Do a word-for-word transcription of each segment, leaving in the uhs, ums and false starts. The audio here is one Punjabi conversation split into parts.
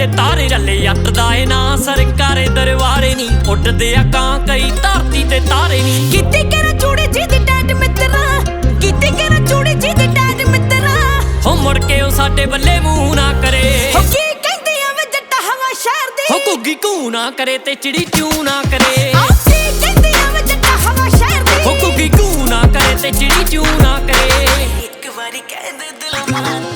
ते तारे रले अट दा ए ना सरकारे दरबारे नी उड्डदे आ कां कई धरती ते तारे नी किते केरा चूड़ी जी दी डैड मित्रा किते केरा चूड़ी जी दी डैड मित्रा हो मुड़ के ओ साडे बल्ले मूंह ना करे हो की कहंदी आ वे जट्टा हवा शहर दी हो घुग्गी घूं ना करे ते चिड़ी चूं ना करे आ की कहंदी आ वे जट्टा हवा शहर दी हो घुग्गी घूं ना करे ते चिड़ी चूं ना करे एक बारी कह दे दिल मान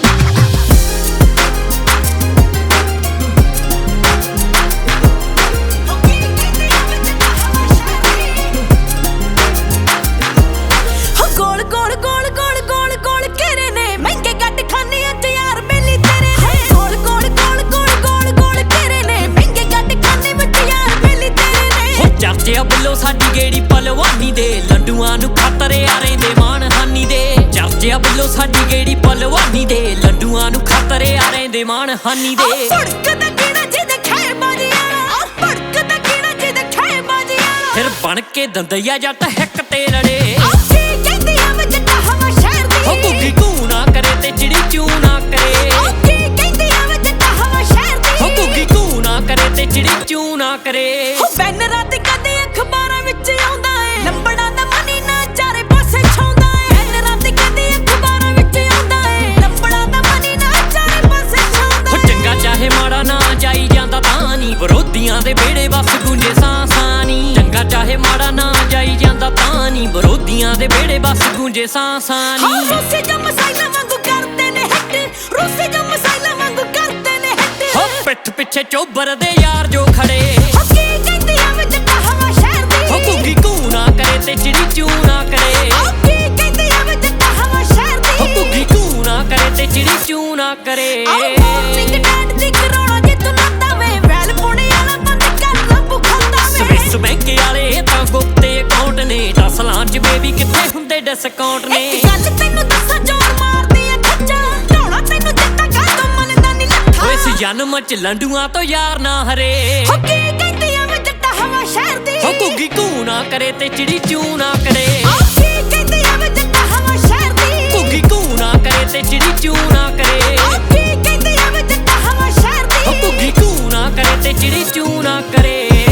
चर्चिया बल्लो साडी गेड़ी पलवानी दे लड्डूआं नूं खातरे आ रहिंदे मानहानी दे चर्चिया बल्लो साडी गेड़ी पलवानी दे लड्डूआं नूं खातरे आ रहिंदे मानहानी दे फड़कदा कीड़ा जिहदे खैर बाजी आला फड़कदा कीड़ा जिहदे खैर बाजी आला फिर बन के दंदैया जट हिक ते लड़े आखी कहंदी आ वे जट्टा हवा शहर दी हो घुग्गी घूं ना करे ते चिड़ी चूं ना करे आखी कहंदी आ वे जट्टा हवा शहर दी हो घुग्गी घूं ना करे ते चिड़ी चूं ना करे हो बैनरां ते कदे अखबारां विच आउंदा ਏ ਲੰਬੜਾਂ ਦਾ ਮਨੀ ਨਾ ਚਾਰੇ ਪਾਸੇ ਛਾਉਂਦਾ ਏ बैनरां ते कदे अखबारां विच आउंदा ਏ ਲੰਬੜਾਂ ਦਾ ਮਨੀ ਨਾ ਚਾਰੇ ਪਾਸੇ ਛਾਉਂਦਾ ਹੋ ਚੰਗਾ ਚਾਹੇ ਮਾੜਾ ਨਾ ਜਾਈ ਜਾਂਦਾ ਤਾਂ ਨੀ ਵਿਰੋਧੀਆਂ ਦੇ ਵਿਹੜੇ ਵਸ ਗੂੰਜੇ ਸਾਂ ਸਾਂ ਨੀ ਚੰਗਾ ਚਾਹੇ ਮਾੜਾ ਨਾ ਜਾਈ ਜਾਂਦਾ ਤਾਂ ਨੀ ਵਿਰੋਧੀਆਂ ਦੇ ਵਿਹੜੇ ਵਸ ਗੂੰਜੇ ਸਾਂ ਸਾਂ ਨੀ ਹਾਂ ਰੂਸੀ ਜੋ ਮਸਾਇਲਾ ਵਾਂਗੂ ਕਰਦੇ ਨੇ ਹਿੱਟ ਰੂਸੀ ਜੋ ਮਸਾਇਲਾ ਵਾਂਗੂ ਕਰਦੇ ਨੇ ਹਿੱਟ ਹੋ ਪਿੱਠ ਪਿੱਛੇ ਚੋਬਰ ਦੇ ਯਾਰ ਜੋ ਖੜੇ ਹੋ ਕੀ ਕਹਿੰਦੀ ਆ ਵੇ ਜੱਟਾ ਹਵਾ ਸ਼ਹਿਰ ਦੀ ਹੋ ਘੁੱਗੀ ਘੂੰ ਨਾ ਕਰੇ ਤੇ ਚਿੜੀ ਚੂੰ ਨਾ ਕਰੇ ਹੋ ਕੀ ਕਹਿੰਦੀ ਆ ਵੇ ਜੱਟਾ ਹਵਾ ਸ਼ਹਿਰ ਦੀ ਹੋ ਘੁੱਗੀ ਘੂੰ ਨਾ ਕਰੇ ਤੇ ਚਿੜੀ ਚੂੰ ਨਾ ਕਰੇ ਮਾਰਨਿੰਗ ਡੈਡ ਦੀ ਕਰੋੜਾ ਜੇ ਤੂੰ ਨਾਤਾ ਵੇ ਵੈਲ ਪੁਣੇ ਵਾਲਾ ਬੰਦ ਕਰ ਰੱਬ ਖਾਂਦਾ ਵੇ ਸਵਿਸ ਬੈਂਕ ਵਾਲੇ ਤਾਂ ਗੁਪਤੇ ਅਕਾਊਂਟ ਨੇ ਦਸਲਾਂ ਚ ਬੇਬੀ ਕਿੱਥੇ ਹੁੰਦੇ ਡਿਸਕਾਊਂਟ ਨੇ ਇੱਕ ਗੱਲ ਤੈਨੂੰ ਦੱਸਾਂ ਜੋਰ ਮਾਰਦੀ ਆ ਖੱਜਾ ਢੋਣਾ ਤੈਨੂੰ ਜੱਟਾ ਕਾਹਤੋਂ ਮੰਨਦਾ ਨਹੀਂ ਲੱਠਾ ਓਏ ਇਸ ਜਨਮ ਚ ਲੰਡੂਆਂ ਤੋਂ ਯਾਰ ਨਾ ਹਰੇ ਹੋ ਕੀ ਕਹਿੰਦੀ ਆ ਵੇ ਜੱਟਾ ਹਵਾ ਸ਼ਹਿਰ ਦੀ ਹੋ ਘੁੱਗੀ ਘੂੰ ਨਾ ਕਰੇ ਤੇ ਚਿੜੀ ਚੂੰ ਨਾ ਕਰੇ ਹੋ ਕੀ ਕਹਿੰਦੀ ਆ ਵੇ ਜੱਟਾ ਹਵਾ ਸ਼ਹਿਰ ਦੀ ਘੁੱਗੀ ਘੂੰ ਨਾ ਕਰੇ ਤੇ ਚਿੜੀ ਚੂੰ ਨਾ ਕਰੇ ਹੋ ਕੀ ਕਹਿੰਦੀ ਆ ਵੇ ਜੱਟਾ ਹਵਾ ਸ਼ਹਿਰ ਦੀ ਹੋ ਘੁੱਗੀ ਘੂੰ ਨਾ ਕਰੇ ਤੇ ਚਿੜੀ ਚੂੰ ਨਾ ਕਰੇ